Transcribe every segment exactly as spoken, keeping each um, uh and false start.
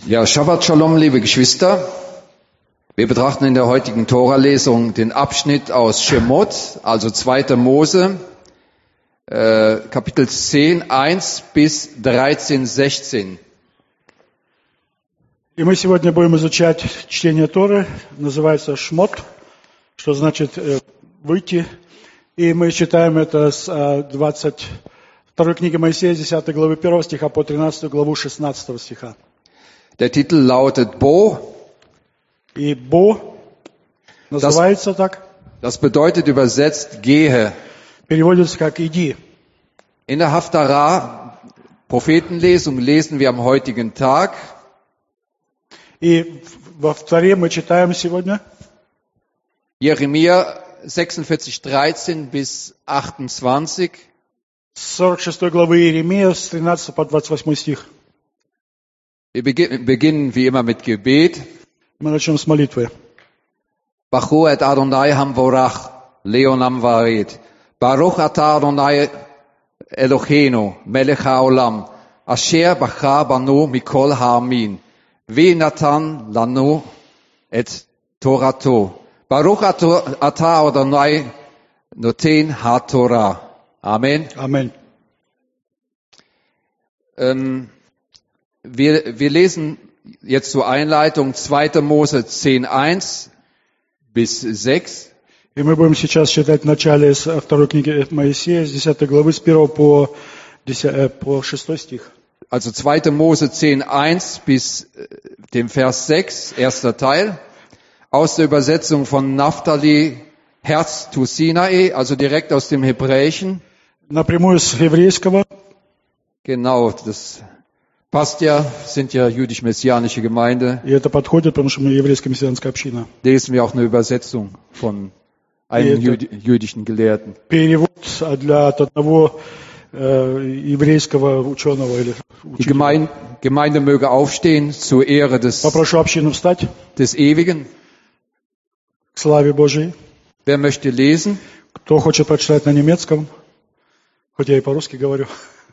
Ja, Shabbat Shalom, liebe Geschwister. Wir betrachten in der heutigen Tora-Lesung den Abschnitt aus Shemot, also zweiter Mose, äh, Kapitel zehn, eins bis dreizehn, sechzehn. И мы сегодня будем изучать чтение Торы, называется Шмот, что значит э, выйти. И мы читаем это с э, двадцать второй книги Моисея, десятой главы первого стиха по тринадцатую главу шестнадцатого стиха. Der Titel lautet Bo. И Бо называется das, так. Das bedeutet übersetzt gehe. Переводится как иди. In der Haftarah Prophetenlesung lesen wir am heutigen Tag. И во Торе мы читаем сегодня Jeremia sechsundvierzig, dreizehn bis achtundzwanzig. с сорок шестой главы Иеремия, с тринадцатого по двадцать восьмой стих. Wir beginnen wie immer mit Gebet. Мы начнем с молитвы. Baruch et Adonai hamvorach, leonam varet. Baruch atah Adonai Eloheinu, melech haolam, asher bacha banu mikol ha'amin. Ve natan lanu et Torato. Baruch atah Adonai noten ha-Torah. Amen. Amen. Ähm, wir, wir lesen jetzt zur Einleitung zweiter Mose zehn, eins bis sechs. И мы будем сейчас читать в начале с второй книги Моисея, с десятой главы, с первого по, по шестой стих. Also zweiter Mose zehn, eins bis dem Vers sechs, erster Teil. Aus der Übersetzung von Naphtali, Herz tu Sinai, also direkt aus dem Hebräischen. Напрямую с еврейского. Genau, das passt ja, sind ja jüdisch-messianische Gemeinde. И это подходит, потому что мы еврейская мессианская община. Lesen wir auch eine Übersetzung von einem jüd- jüdischen Gelehrten. Перевод для одного äh, еврейского ученого или Die Gemeinde, Gemeinde möge aufstehen zur Ehre des, Попрошу общину встать des Ewigen. к славе Божией. Wer möchte lesen? Кто хочет прочитать на немецком, хоть я и по-русски говорю.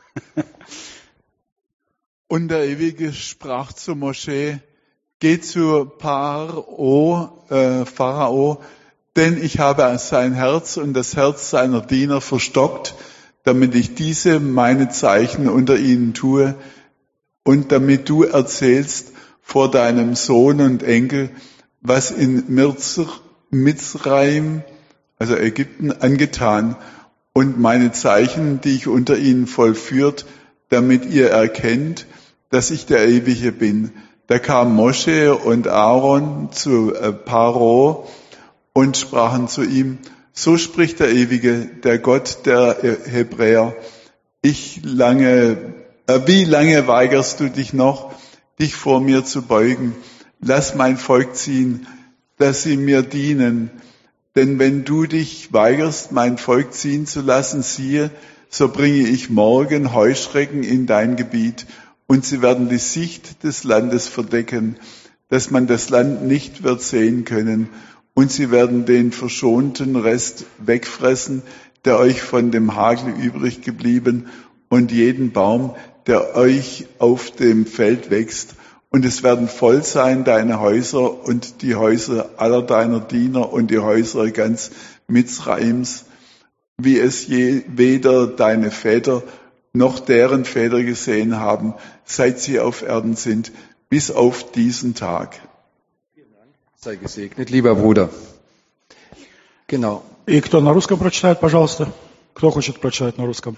Und der Ewige sprach zu Mosche, geh zu Pharao, äh, Pharao, denn ich habe sein Herz und das Herz seiner Diener verstockt, damit ich diese meine Zeichen unter ihnen tue und damit du erzählst vor deinem Sohn und Enkel, was in Mirzr, Mitzraim, also Ägypten, angetan und meine Zeichen, die ich unter ihnen vollführt, damit ihr erkennt, dass ich der Ewige bin. Da kam Mosche und Aaron zu Pharao und sprachen zu ihm, so spricht der Ewige, der Gott der Hebräer, ich lange, äh, wie lange weigerst du dich noch, dich vor mir zu beugen? Lass mein Volk ziehen, dass sie mir dienen. Denn wenn du dich weigerst, mein Volk ziehen zu lassen, siehe, so bringe ich morgen Heuschrecken in dein Gebiet und sie werden die Sicht des Landes verdecken, dass man das Land nicht wird sehen können und sie werden den verschonten Rest wegfressen, der euch von dem Hagel übrig geblieben und jeden Baum, der euch auf dem Feld wächst. Und es werden voll sein deine Häuser und die Häuser aller deiner Diener und die Häuser ganz Mitzraims, wie es je weder deine Väter noch deren Väter gesehen haben, seit sie auf Erden sind, bis auf diesen Tag. Sei gesegnet, lieber Bruder. Genau. И кто на русском прочитает, пожалуйста? Кто хочет прочитать на русском?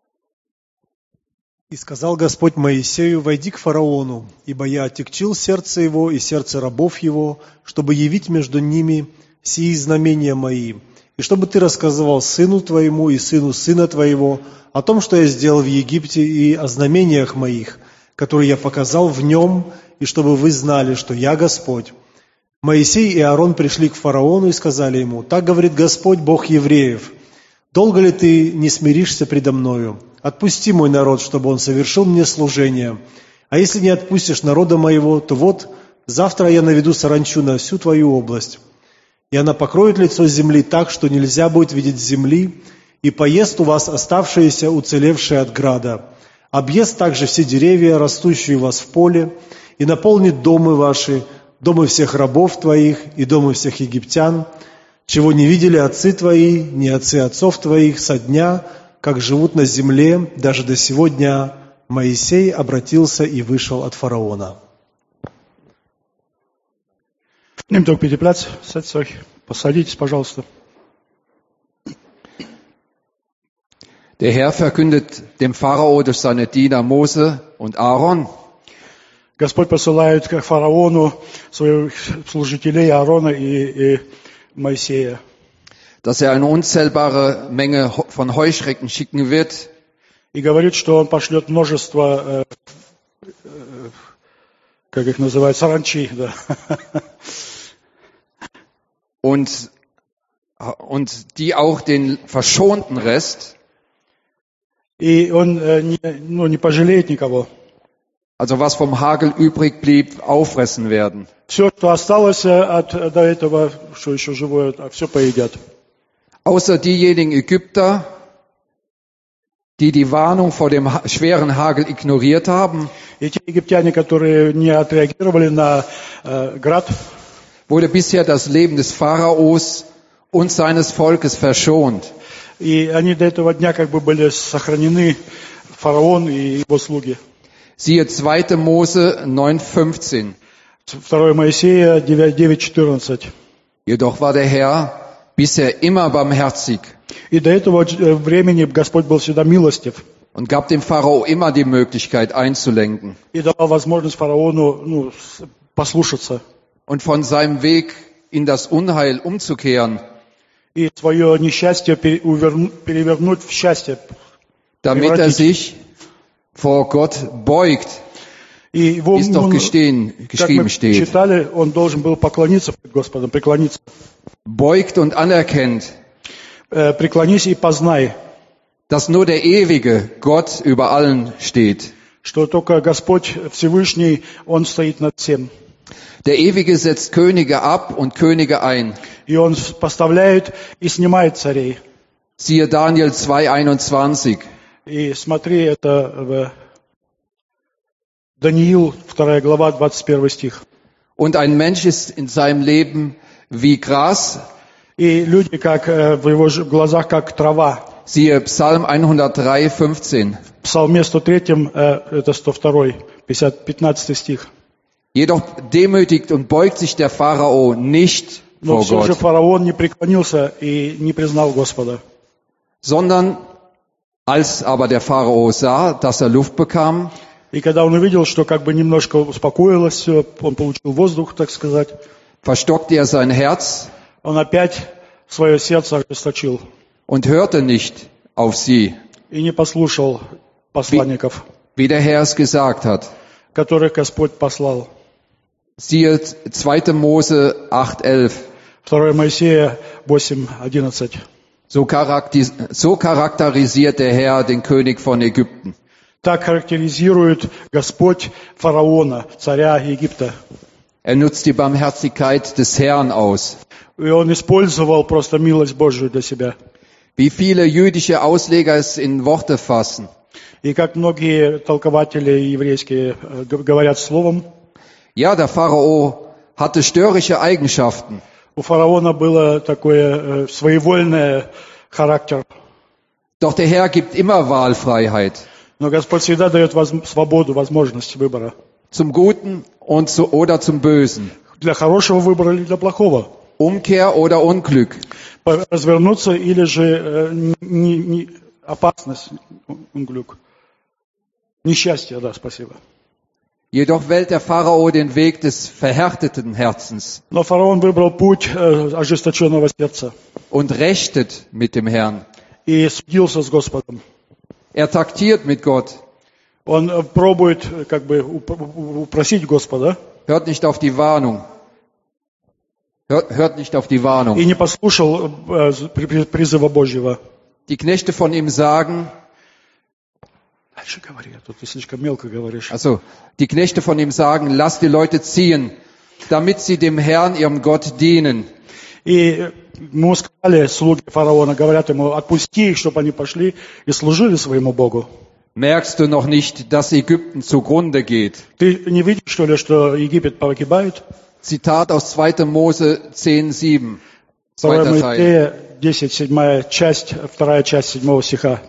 «И сказал Господь Моисею, войди к фараону, ибо я отягчил сердце его и сердце рабов его, чтобы явить между ними сии знамения мои, и чтобы ты рассказывал сыну твоему и сыну сына твоего о том, что я сделал в Египте, и о знамениях моих, которые я показал в нем, и чтобы вы знали, что я Господь». Моисей и Аарон пришли к фараону и сказали ему, «Так говорит Господь, Бог евреев, долго ли ты не смиришься предо мною? Отпусти мой народ, чтобы он совершил мне служение. А если не отпустишь народа моего, то вот завтра я наведу саранчу на всю твою область. И она покроет лицо земли так, что нельзя будет видеть земли, и поест у вас оставшиеся, уцелевшие от града. Объест также все деревья, растущие у вас в поле, и наполнит домы ваши, домы всех рабов твоих и домы всех египтян, чего не видели отцы твои, ни отцы отцов твоих со дня, как живут на земле, даже до сего дня. Моисей обратился и вышел от фараона». Nehmt doch bitte Platz, setzt euch, посадитесь, пожалуйста. Der Herr verkündet dem Pharao durch seine Diener Mose und Aaron: Господь посылает к фараону своих служителей Аарона и, и Моисея, dass er eine unzählbare Menge von Heuschrecken schicken wird, и говорит, что он пошлет множество, э, э, как их называют, саранчи, да. und, und die auch den verschonten Rest, И он э, не, ну, не пожалеет никого. also was vom Hagel übrig blieb, auffressen werden. Все, что осталось от до этого, что еще живое, все поедят. Außer diejenigen Ägypter, die die Warnung vor dem ha- schweren Hagel ignoriert haben, И те египтяне, которые не отреагировали на э, град, wurde bisher das Leben des Pharaos und seines Volkes verschont. и они до этого дня как бы были сохранены, фараон и его слуги. Siehe zweite Mose neun fünfzehn. второе Моисея девять четырнадцать. Jedoch war der Herr bisher immer barmherzig И до этого э, времени Господь был всегда милостив und gab dem Pharao immer die Möglichkeit einzulenken и давал возможность фараону ну, с- послушаться und von seinem Weg in das Unheil umzukehren, и свое несчастье пере- уверну- перевернуть в счастье. damit er sich vor Gott beugt, И его, wie es doch он, gestehen, как geschrieben мы steht. читали, он должен был поклониться пред Господом, преклониться. Beugt und anerkennt, Э, Преклонись и познай, dass nur der ewige Gott über allen steht. что только Господь Всевышний, Он стоит над всем. Der Ewige setzt Könige ab und Könige ein. И Он поставляет и снимает царей. Siehe Daniel zwei einundzwanzig. И смотри, это в Даниил, вторая глава, двадцать первый стих. Und ein Mensch ist in seinem Leben wie Gras. И люди как э, в его ж- глазах, как трава. Siehe Psalm hundertdrei fünfzehn. В Псалме сто три, э, это сто два, пятьдесят, пятнадцатый стих. Jedoch demütigt und beugt sich der Pharao nicht Но vor все же Gott, фараон не преклонился и не признал Господа. sondern als aber der Pharao sah, dass er Luft bekam, И когда он увидел, что как бы немножко успокоилось все, он получил воздух, так сказать, verstockte er sein Herz он опять свое сердце ожесточил und hörte nicht auf sie, и не послушал посланников, wie der Herr es gesagt hat. которых Господь послал. Siehe zweite Mose acht elf. второе Моисея восемь одиннадцать. So, charakteris- so charakterisiert der Herr den König von Ägypten. Так характеризирует Господь фараона, царя Египта. Er nutzt die Barmherzigkeit des Herrn aus. И он использовал просто милость Божию для себя. Wie viele jüdische Ausleger es in Worte fassen. И как многие толкователи еврейские э, г- говорят словом, Ja, der Pharao hatte störrische Eigenschaften, у фараона было такое э, своевольный характер. doch der Herr gibt immer Wahlfreiheit Но Господь всегда дает воз- свободу, возможность выбора. zum Guten und zu, oder zum Bösen, Для хорошего выбора или для плохого. Umkehr oder Unglück. По- Развернуться или же э, не- не- опасность, unglück. Несчастье, да, спасибо. Jedoch wählt der Pharao den Weg des verhärteten Herzens Но фараон выбрал путь э, ожесточенного сердца und rechtet mit dem Herrn. и судился с Господом. Er taktiert mit Gott, Он э, пробует э, как бы уп- упросить Господа hört nicht auf die Warnung. Hört, hört nicht auf die Warnung. и не послушал э, при- при- призыва Божьего. Die Knechte von ihm sagen, Дальше говори, а то ты слишком мелко говоришь. also die Knechte von ihm sagen, lass die Leute ziehen, damit sie dem Herrn, ihrem Gott, dienen. И ему сказали, слуги фараона, говорят ему, отпусти их, чтобы они пошли и служили своему Богу. Merkst du noch nicht, dass Ägypten zugrunde geht? Ты не видишь, что ли, что Египет погибает? Zitat aus zweiter Mose zehn sieben, Второе zweiter Teil. Моисея десять, седьмая часть, вторая часть седьмого стиха.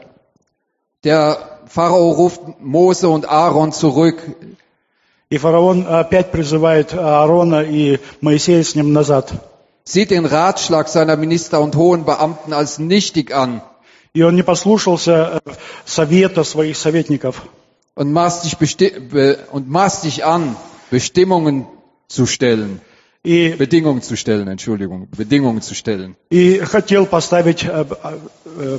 Der Pharao ruft Mose und Aaron zurück. И фараон опять призывает Аарона и Моисея с ним назад. Sieht den Ratschlag seiner Minister und hohen Beamten als nichtig an И он не послушался совета своих советников. und maßt dich, besti- be- und maßt dich an, Bestimmungen zu stellen. И, Bedingungen zu stellen, Entschuldigung, Bedingungen zu stellen. и хотел поставить э, э,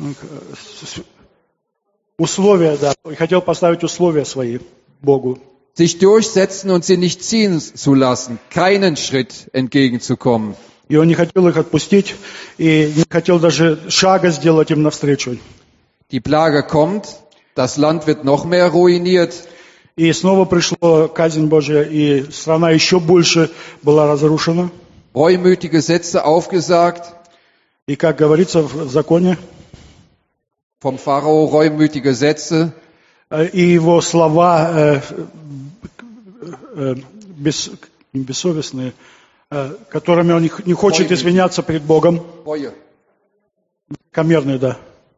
э, условия, да, и хотел поставить условия свои Богу. Sich durchsetzen und sie nicht ziehen zu lassen, keinen Schritt entgegenzukommen. И он не хотел их отпустить, и не хотел даже шага сделать им навстречу. Die Plage kommt, das Land wird noch mehr ruiniert. И снова пришла казнь Божья, и страна еще больше была разрушена. Reumütige Sätze aufgesagt, И как говорится в законе, vom Pharao reumütige Sätze, э, и его слова э, э, бес- бессовестные, э, которыми он не х- не хочет извиняться перед Богом, Reue. коммерные, да.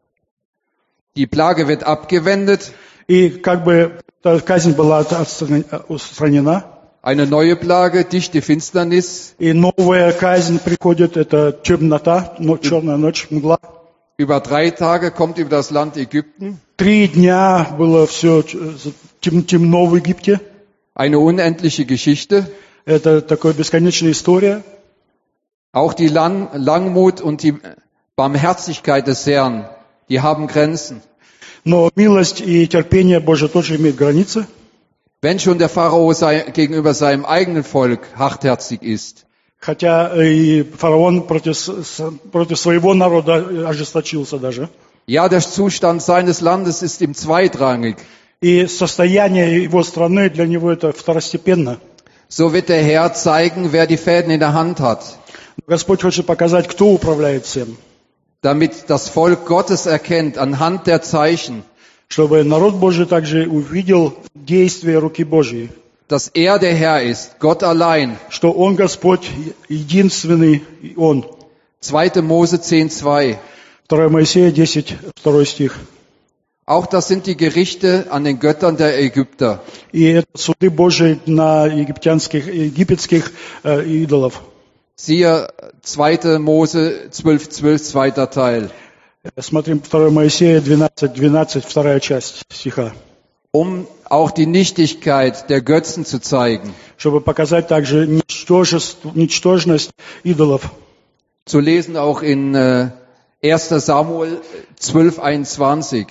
Die Plage wird abgewendet, И как бы эта казнь была от- отстран- устранена, eine neue Plage, dichte Finsternis, и новая казнь приходит, это темнота, но- черная ночь, мгла. über drei Tage kommt über das Land Ägypten, Три дня было все тем- темно в Египте. eine unendliche Geschichte. Это такая бесконечная история. Auch die Lang Langmut und die Barmherzigkeit des Herrn, die haben Grenzen. Но милость и терпение Божие тоже имеют границы. Wenn schon der Pharao sei, gegenüber seinem eigenen Volk hartherzig ist, Хотя и фараон против, с- против своего народа ожесточился даже. ja, der Zustand seines Landes ist ihm zweitrangig. И состояние его страны для него это второстепенно. So wird der Herr zeigen, wer die Fäden in der Hand hat, Господь хочет показать, кто управляет всем. damit das Volk Gottes erkennt anhand der Zeichen, Чтобы народ Божий также увидел действие руки Божьей. dass er der Herr ist, Gott allein. Что Он Господь единственный, и Он. zweiter Mose zehn zwei. второе Моисея десять, второй стих. Auch das sind die Gerichte an den Göttern der Ägypter. И это суды Божии на египтянских, египетских э, идолов. Siehe zweiter Mose zwölf zwölf, zweiter Teil. Смотрим второе Моисея двенадцать двенадцать, вторая часть стиха. Um auch die Nichtigkeit der Götzen zu zeigen. Чтобы показать также ничтожество, ничтожность идолов. Zu lesen auch in äh, erster Samuel zwölf einundzwanzig.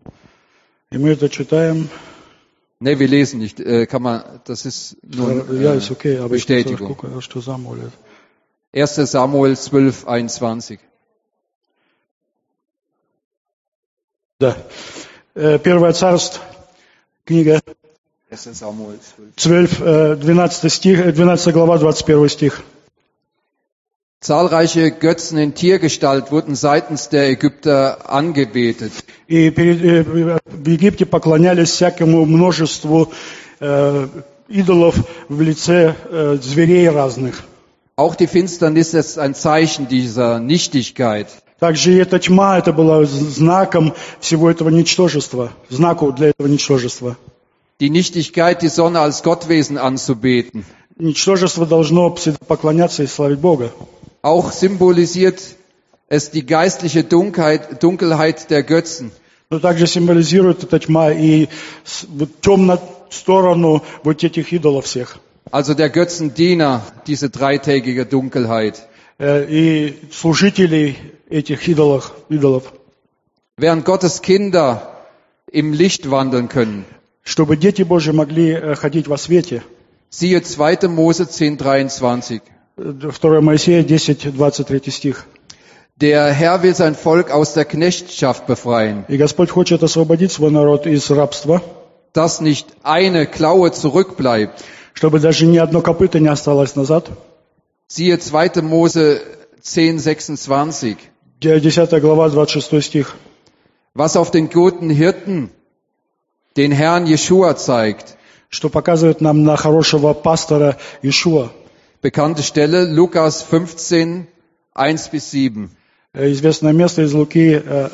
И мы это читаем. Ne, wir lesen nicht. Äh, kann man, das ist nur Я, äh, есть окей, а Bestätigung. сколько, что замолит. erster Samuel zwölf einundzwanzig. Да. Э, Первое царство, книга erster Samuel zwölf. двенадцать, э, двенадцатый стих, э, двенадцатая глава, двадцать первый стих. Zahlreiche Götzen in Tiergestalt wurden seitens der Ägypter angebetet. И перед, э, в Египте поклонялись всякому множеству э, идолов в лице э, зверей разных. Auch die Finsternis ist ein Zeichen dieser Nichtigkeit. Также и эта тьма, это было знаком всего этого ничтожества, знаку для этого ничтожества. Die Nichtigkeit, die Sonne als Gottwesen anzubeten. Ничтожество должно всегда поклоняться и славить Бога. Auch symbolisiert es die geistliche Dunkelheit, Dunkelheit der Götzen. Но также символизирует эта тьма и с- вот темную сторону вот этих идолов всех. Also der Götzendiener, diese dreitägige Dunkelheit. Э, И служителей этих идолов, идолов. Während Gottes Kinder im Licht wandeln können. Чтобы дети Божьи могли э, ходить во свете. Siehe zweiter Mose zehn dreiundzwanzig. второе Моисея десять, двадцать три стих. Der Herr will sein Volk aus der Knechtschaft befreien, И Господь хочет освободить свой народ из рабства, dass nicht eine Klaue zurückbleibt. чтобы даже ни одно копыто не осталось назад. Siehe zweiter Mose zehn sechsundzwanzig. десятая глава, двадцать шестой стих. Was auf den guten Hirten den Herrn Jeschua zeigt. что показывает нам на хорошего пастора Иешуа. Bekannte Stelle, Lukas fünfzehn, eins bis sieben. Э, Известное место из Луки, э,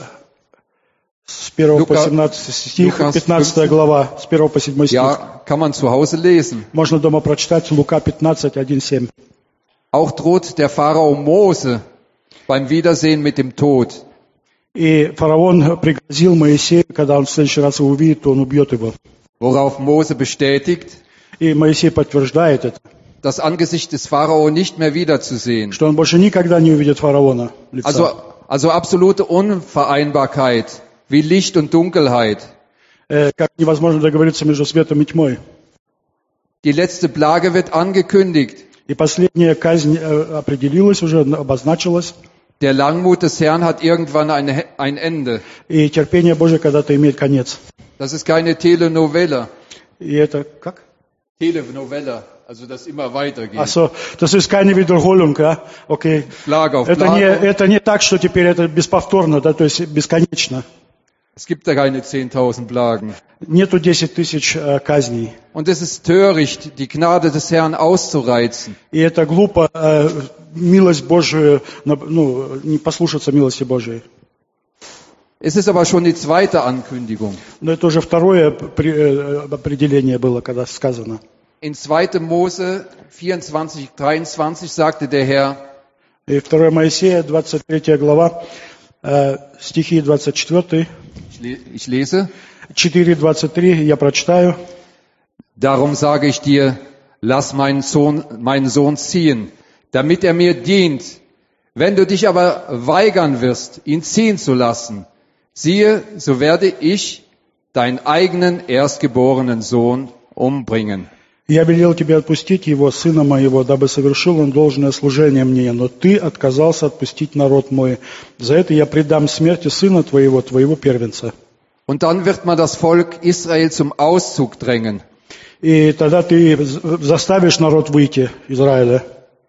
с первого по Лука- семнадцатый стих, Лукас пятнадцатая fünfzehn. глава, с первого по седьмой стих. Ja, kann man zu Hause lesen. Можно дома прочитать Лука пятнадцать, один семь. Auch droht der Pharao Mose beim Wiedersehen mit dem Tod. И фараон пригрозил Моисею, когда он в следующий раз его увидит, то он убьет его. Worauf Mose bestätigt, И Моисей подтверждает это, das Angesicht des Pharao nicht mehr wiederzusehen. что он больше никогда не увидит фараона лица. Also, also absolute Unvereinbarkeit, wie Licht und Dunkelheit. Э, Как невозможно договориться между светом и тьмой. Die letzte Plage wird angekündigt. И последняя казнь э, определилась уже, обозначилась. Der Langmut des Herrn hat irgendwann ein, ein Ende. И терпение Божие когда-то имеет конец. Das ist keine Telenovela. И это как? Telenovela, also das immer weitergeht. Also, das ist keine Wiederholung, ja? Okay. Plage auf Это не, Plage. это не так, что теперь это бесповторно, да, то есть бесконечно. Es gibt da keine zehntausend Plagen. Нету десять тысяч э, казней. Und es ist töricht, die Gnade des Herrn auszureizen. И это глупо э, милость Божию, на- ну, не послушаться милости Божией. Es ist aber schon die zweite Ankündigung. Но это уже второе при- э, определение было, когда сказано. In zweiter Mose vierundzwanzig, dreiundzwanzig sagte der Herr, И второе Моисея, двадцать третья глава, э, стихи двадцать четыре, ich le- ich lese, четыре двадцать три, я прочитаю. darum sage ich dir, lass meinen Sohn, meinen Sohn ziehen, damit er mir dient. Wenn du dich aber weigern wirst, ihn ziehen zu lassen, siehe, so werde ich deinen eigenen erstgeborenen Sohn umbringen. Я велел тебе отпустить его, сына моего, дабы совершил он должное служение мне, но ты отказался отпустить народ мой. За это я предам смерти сына твоего, твоего первенца. Und dann wird man das Volk Israel zum Auszug drängen. И тогда ты заставишь народ выйти, Израиля.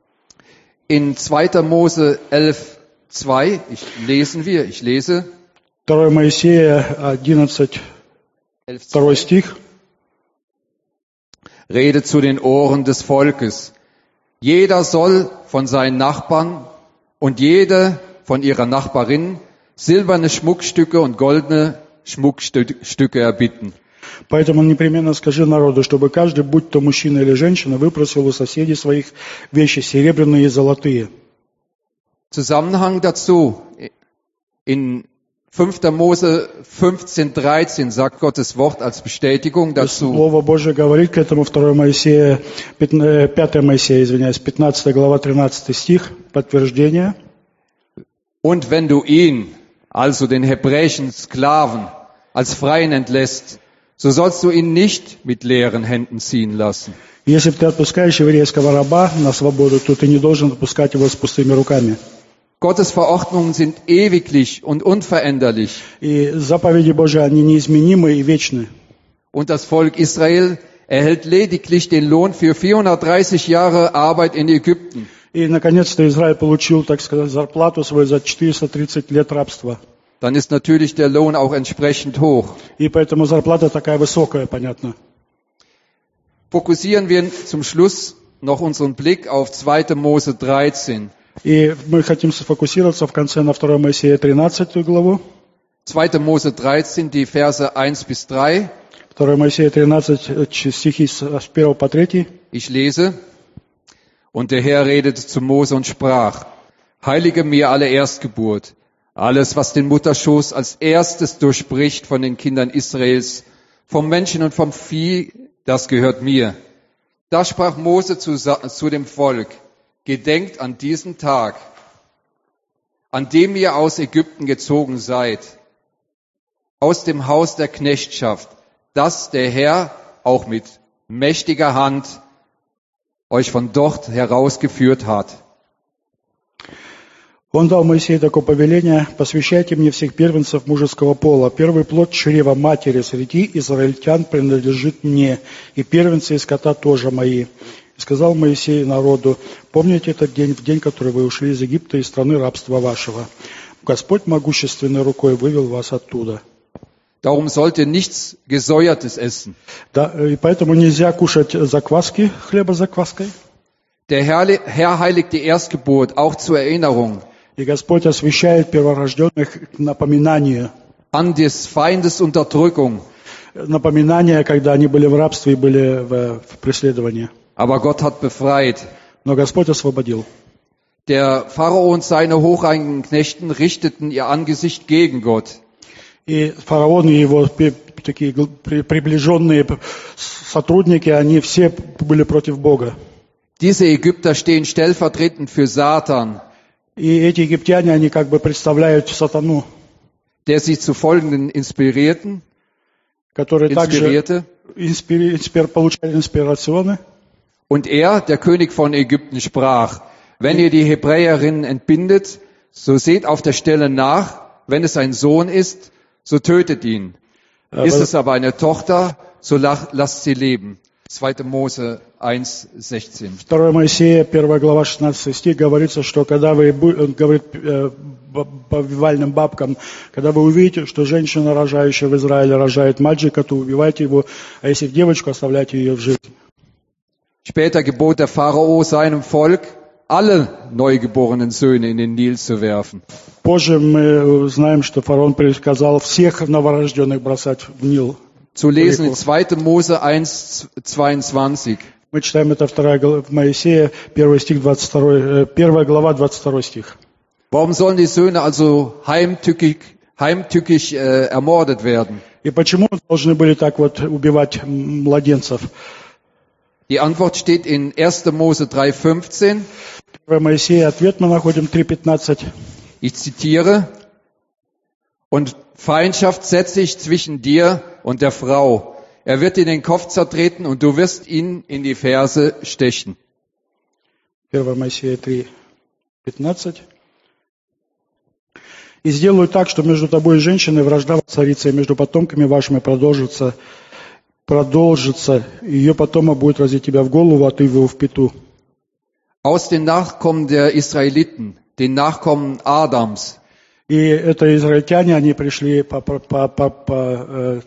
In zweiter Mose elf, zwei, ich lesen wir, ich lese, второе Моисея одиннадцать, elf, второй стих. Rede zu den Ohren des Volkes. Jeder soll von seinen Nachbarn und jede von ihrer Nachbarin silberne Schmuckstücke und goldene Schmuckstücke erbitten. Поэтому непременно скажи народу, чтобы каждый, будь то мужчина или женщина, выпросил у соседей своих вещи серебряные и золотые. Zusammenhang dazu, in fünfter Mose fünfzehn, dreizehn sagt Gottes Wort als Bestätigung dazu. Слово Божие говорит к этому, второе Моисея, пятое Моисея, извиняюсь, пятнадцатая глава, тринадцатый стих, подтверждение. Und wenn du ihn, also den hebräischen Sklaven, als Freien entlässt, so sollst du ihn nicht mit leeren Händen ziehen lassen. Если ты отпускаешь еврейского раба на свободу, то ты не должен отпускать его с пустыми руками. Gottes Verordnungen sind ewiglich und unveränderlich. И заповеди Божии, они неизменимы и вечны. Und das Volk Israel erhält lediglich den Lohn für vierhundertdreißig Jahre Arbeit in Ägypten. И, наконец-то, Израиль получил, так сказать, зарплату свою за четыреста тридцать лет рабства. Dann ist natürlich der Lohn auch entsprechend hoch. И поэтому зарплата такая высокая, понятно. Fokussieren wir zum Schluss noch unseren Blick auf zweiter Mose dreizehn. И мы хотим сфокусироваться в конце на второе Моисея тринадцатую главу. zweiter Mose dreizehn, die Verse eins bis drei. второе Моисея тринадцать, стихи с первого по третий. Ich lese. Und der Herr redete zu Mose und sprach, heilige mir alle Erstgeburt, alles, was den Mutterschoß als erstes durchbricht von den Kindern Israels, vom Menschen und vom Vieh, das gehört mir. Da sprach Mose zu, zu dem Volk, gedenkt an diesen Tag, an dem ihr aus Ägypten gezogen seid, aus dem Haus der Knechtschaft, dass der Herr auch mit mächtiger Hand euch von dort herausgeführt hat. Он дал Моисею такое повеление: посвящайте мне всех первенцев мужеского пола. Первый плод чрева матери среди израильтян принадлежит мне, и первенцы из скота тоже мои. И сказал Моисей народу: помните этот день, в день, который вы ушли из Египта, из страны рабства вашего. Господь могущественной рукой вывел вас оттуда. Darum sollt ihr nichts Gesäuertes essen. Да, и поэтому нельзя кушать закваски, хлеба с закваской. Der Herr, Herr heiligt die Erstgeburt, auch zur Erinnerung И Господь освящает перворожденных к напоминанию. an des Feindes Unterdrückung. Напоминание, когда они были в рабстве и были в, в преследовании. Aber Gott hat befreit. Но Господь освободил. Der Pharao und seine hochrangigen Knechten richteten ihr Angesicht gegen Gott. И фараон и его пи- такие гл- при- приближенные п- сотрудники, они все были против Бога. Diese Ägypter stehen stellvertretend für Satan, И эти египтяне, они как бы представляют сатану, der sie zu Folgenden inspirierten, который также inspirierte. инспири- инспир- получает инспирационы. Und er, der König von Ägypten, sprach, wenn ihr die Hebräerinnen entbindet, so seht auf der Stelle nach, wenn es ein Sohn ist, so tötet ihn. Ist es aber eine Tochter, so lach- lasst sie leben. zweiter Mose eins sechzehn. второе Моисея, первая глава, шестнадцатый стих, говорится, что когда вы, бу- он говорит э, б- повивальным бабкам, когда вы увидите, что женщина, рожающая в Израиле, рожает мальчика, то убивайте его, а если девочку, оставляйте ее в жизни. Später gebot der Pharao seinem Volk, alle neugeborenen Söhne in den Nil zu werfen. Позже мы знаем, что фараон приказал всех новорожденных бросать в Нил. Zu lesen in zweiter Mose eins zweiundzwanzig. Мы читаем это вторая глава Моисея, первый стих, двадцать второй, э, первая глава, двадцать второй стих. Warum sollen die Söhne also heimtückig, heimtückig äh, ermordet werden? И почему должны были так вот убивать м, младенцев? Die Antwort steht in erster Mose drei fünfzehn. первое Моисея, ответ мы находим три пятнадцать. Ich zitiere. Und Feindschaft setze ich zwischen dir und der Frau. Er wird dir den Kopf zertreten und du wirst ihn in die Ferse stechen. первое Моисея три пятнадцать. «И сделаю так, что между тобой и женщиной вражда воцарится, и между потомками вашими продолжится, продолжится, и ее потома будет разить тебя в голову, а ты его в пяту». Aus den Nachkommen der Israeliten, den Nachkommen Adams, И это израильтяне, они пришли по, по, по, по, по, э,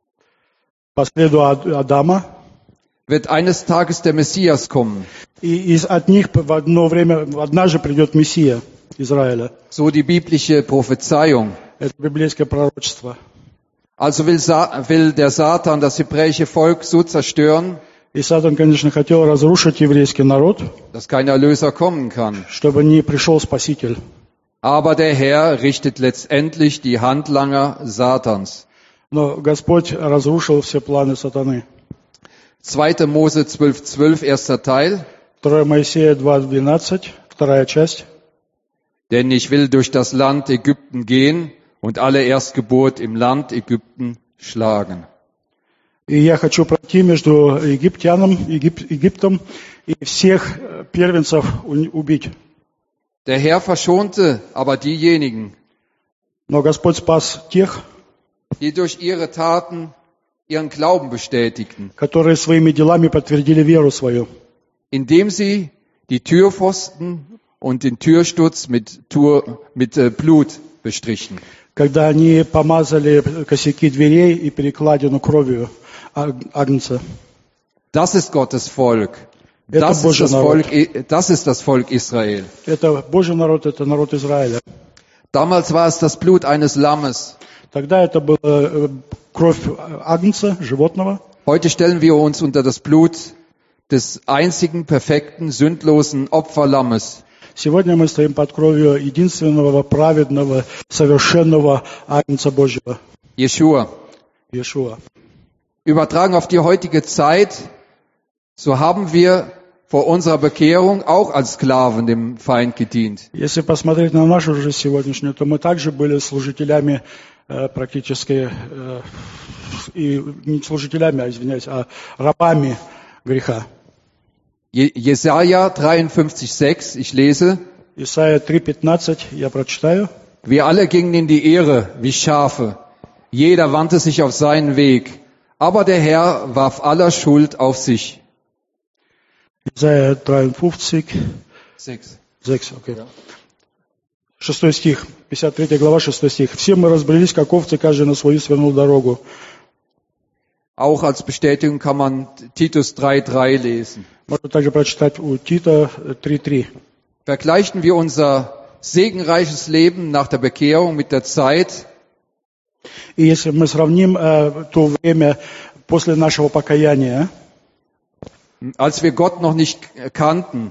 по следу Ад- Адама, wird eines Tages der Messias kommen. и из, от них в одно время, однажды придет Мессия Израиля. So die biblische Prophezeiung. Это библейское пророчество. Also will, Sa will der Satan das hebräische Volk so zerstören, И Сатан, конечно, хотел разрушить еврейский народ, dass kein Erlöser kommen kann. чтобы не пришел Спаситель. Aber der Herr richtet letztendlich die Handlanger Satans. Но Господь разрушил все планы сатаны. zweiter Mose zwölf zwölf, erster Teil. второе Моисея два двенадцать, вторая часть. Denn ich will durch das Land Ägypten gehen und alle Erstgeburt im Land Ägypten schlagen. И я хочу пройти между египтяном, Егип- Египтом и всех э, первенцев у- убить. Der Herr verschonte aber diejenigen, Но Господь спас тех, die durch ihre Taten ihren Glauben bestätigten, которые своими делами подтвердили веру свою, indem sie die Türpfosten und den Türsturz mit, Tur, mit äh, Blut bestrichen. когда они помазали косяки дверей и перекладину кровью аг- агнца. Das ist Gottes Volk. Это Das ist Божий das народ. Volk, das ist das Volk Israel. Это Божий народ, это народ Израиля. Damals war es das Blut eines Lammes. Тогда это была э, кровь агнца, животного. Heute stellen wir uns unter das Blut des einzigen perfekten, sündlosen Opferlammes. Сегодня мы стоим под кровью единственного праведного, совершенного агнца Божьего, Jeshua. Иешуа. Übertragen auf die heutige Zeit, so haben wir vor unserer Bekehrung auch als Sklaven dem Feind gedient. Если посмотреть на нашу жизнь сегодняшнюю, то мы также были служителями э, практически, э, и не служителями, а, извиняюсь, а рабами греха. Je- Jesaja dreiundfünfzig sechs, ich lese, Исайя три пятнадцать, я прочитаю. wir alle gingen in die Irre wie Schafe. Jeder wandte sich auf seinen Weg. Aber der Herr warf aller Schuld auf sich. Исайя дreiundfünfzig, sechs. sechs, okay. Шестой стих, пятьдесят третья глава, шестой стих. «Все мы разбрелись, как овцы, каждый на свою свернул дорогу». Auch als Bestätigung kann man Titus drei drei lesen. Можно также прочитать у Тита три три. Vergleichen wir unser segenreiches Leben nach der Bekehrung mit der Zeit, И если мы сравним э, то время после нашего покаяния als wir Gott noch nicht kannten,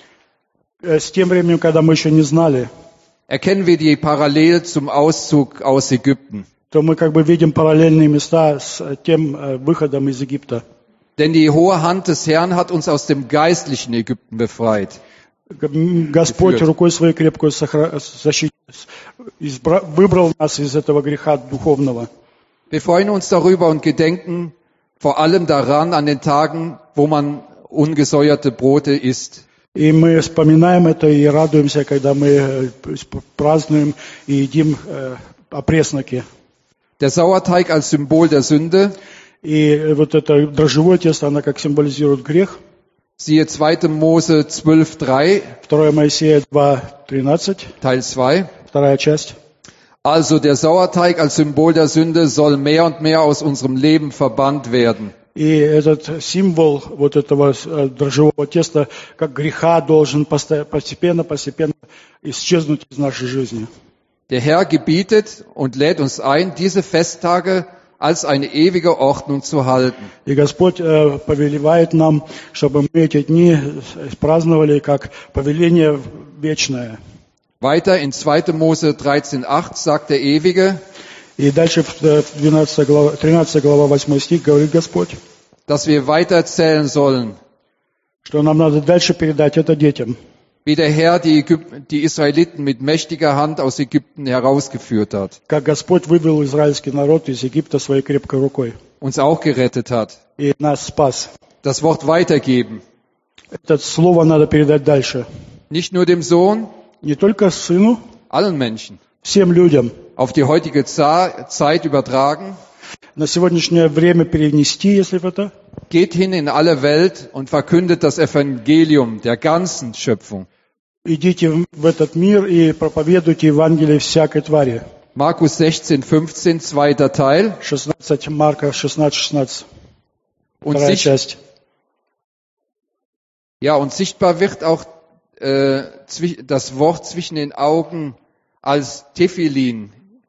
э, с тем временем, когда мы еще не знали, erkennen wir die Parallele zum Auszug aus Ägypten. то мы как бы видим параллельные места с тем э, выходом из Египта. Denn die hohe Hand des Herrn hat uns aus dem geistlichen Ägypten befreit. Господь рукой своей крепкой сохра- защи- избра- выбрал нас из этого греха духовного. Wir freuen uns darüber und gedenken vor allem daran an den Tagen, wo man ungesäuerte Brote isst. И мы вспоминаем это и радуемся, когда мы э, празднуем и едим э, опресноки. Der Sauerteig als Symbol der Sünde, И вот это дрожжевое тесто, оно как символизирует грех. siehe zweiter Mose zwölf drei, второе Моисея два тринадцать, Teil zwei. вторая часть. Also der Sauerteig als Symbol der Sünde soll mehr und mehr aus unserem Leben verbannt werden. И этот символ вот этого э, дрожжевого теста, как греха, должен постоя- постепенно, постепенно исчезнуть из нашей жизни. Der Herr gebietet und lädt uns ein, diese Festtage als eine ewige Ordnung zu halten. И Господь э, повелевает нам, чтобы мы эти дни праздновали как повеление вечное. Weiter in zweiter Mose dreizehn acht sagt der Ewige, И дальше в э, двенадцатой глава, тринадцатой глава, восьмой стих говорит Господь, dass wir weiter erzählen sollen, что нам надо дальше передать это детям. wie der Herr die, Ägyp- die Israeliten mit mächtiger Hand aus Ägypten herausgeführt hat, Как Господь вывел израильский народ из Египта своей крепкой рукой. uns auch gerettet hat. И нас спас. Das Wort weitergeben, Это слово надо передать дальше. nicht nur dem Sohn, Не только сыну, allen Menschen, всем людям. auf die heutige Za- Zeit übertragen. На сегодняшнее время перенести, если в это. Geht hin in alle Welt und verkündet das Evangelium der ganzen Schöpfung. Идите в- в этот мир и проповедуйте Евангелие всякой твари. Markus sechzehn fünfzehn, zweiter Teil. шестнадцать Марка шестнадцать шестнадцать. Und, Вторая sich, часть. ja, und sichtbar wird auch äh, zwi- das Wort zwischen den Augen als Tefillin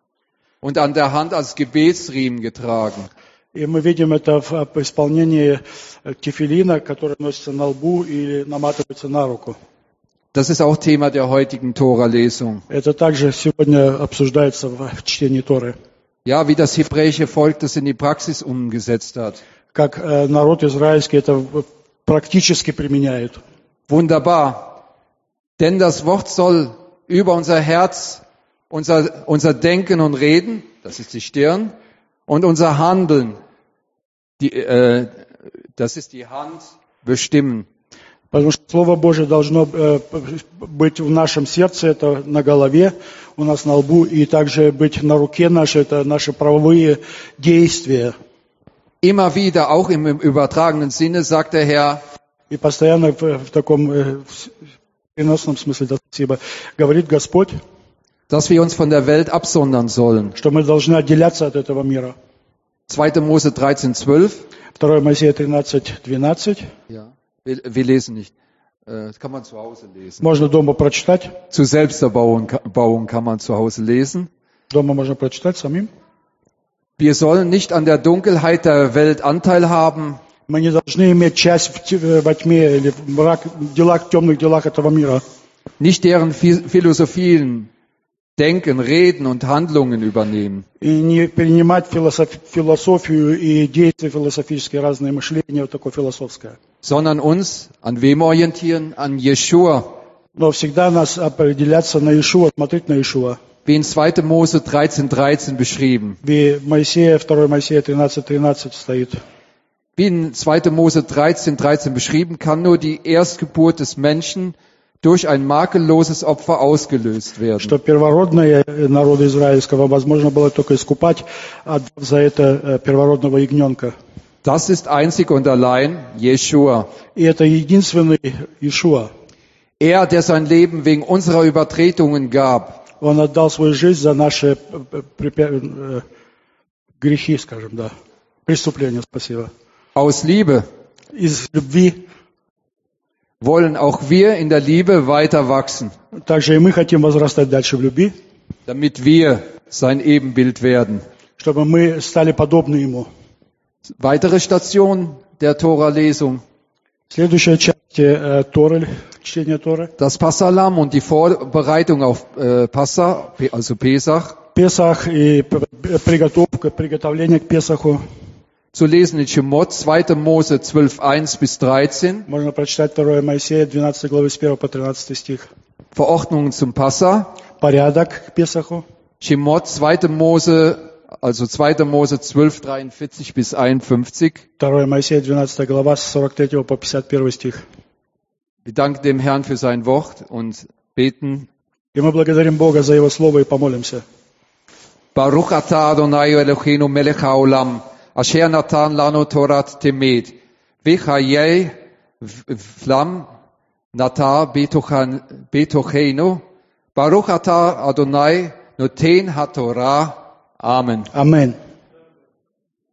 und an der Hand als Gebetsriemen getragen. И мы видим это в в исполнении э, тефилина, который носится на лбу или наматывается на руку. Das ist auch Thema der heutigen Tora-Lesung. Это также сегодня обсуждается в в чтении Торы. Ja, wie das hebräische Volk das in die Praxis umgesetzt hat. Как э, народ израильский это в- практически применяет. Wunderbar. Denn das Wort soll über unser Herz, unser, unser Denken und Reden, das ist die Stirn, und unser Handeln, die, äh, das ist die Hand, bestimmen. Потому что Слово Божие должно э, быть в нашем сердце, это на голове, у нас на лбу, и также быть на руке нашей, это наши правовые действия. Immer wieder, auch im, im übertragenen Sinne, sagt der Herr, И постоянно в, в таком э, в переносном смысле, да, спасибо, говорит Господь, dass wir uns von der Welt absondern sollen. что мы должны отделяться от этого мира. zweiter Mose dreizehn zwölf. второе Моисея тринадцать двенадцать. Ja, wir, wir lesen nicht. Äh, Das kann man zu Hause lesen. Можно дома прочитать. Zur Selbsterbauung Bauung kann man zu Hause lesen. Дома можно прочитать самим. Wir sollen nicht an der Dunkelheit der Welt Anteil haben, Мы не должны иметь часть в те- во тьме или в мрак, в делах, темных делах этого мира. nicht deren Phi- Philosophien, Denken, Reden und Handlungen übernehmen. И не перенимать философ- философию и действия философические, разные мышления, вот такое философское. Sondern uns an wem orientieren? An Jeschua. Но всегда нас определяться на Иешуа, смотреть на Иешуа. Wie in zweiter Mose dreizehn dreizehn beschrieben. Wie Моисея, второе Моисея тринадцать тринадцать стоит. Wie in zweiter Mose dreizehn dreizehn beschrieben, kann nur die Erstgeburt des Menschen durch ein makelloses Opfer ausgelöst werden. Что первородное народа израильского возможно было только искупать, отдав за это э, первородного ягненка. Das ist einzig und allein Jeschua. И это единственный Иешуа. Er, der sein Leben wegen unserer Übertretungen gab. Он отдал свою жизнь за наши э, препя- э, грехи, скажем, да. Преступления, спасибо. Aus Liebe Из любви. wollen auch wir in der Liebe weiter wachsen, Также и мы хотим возрастать дальше в любви, damit wir sein Ebenbild werden. чтобы мы стали подобны Ему. Weitere Station der Tora-Lesung, Следующая часть э, Торы, чтения Торы. das Passalam und die Vorbereitung auf äh, Passa, also Pesach, Песах и п- приготовка, приготовление к Песаху. zu lesen in Shemot, zweiter Mose zwölf, eins bis dreizehn, Можно прочитать второе Моисея, двенадцатой главы с первого по тринадцатый стих. Verordnungen zum Passa, Порядок к Песаху. Shemot, zweiter Mose, also zweiter Mose zwölf, dreiundvierzig bis einundfünfzig. второе Моисея, двенадцатая глава с сорок третьего по пятьдесят первый стих. Wir danken dem Herrn für sein Wort und beten. И мы благодарим Бога за Его Слово и помолимся. Baruch atah Adonai Eloheinu melech haolam, asher natan lanu torat temet, v'chayei vlam nata betochenu, Baruch atah Adonai noten haTorah. Amen. Аминь.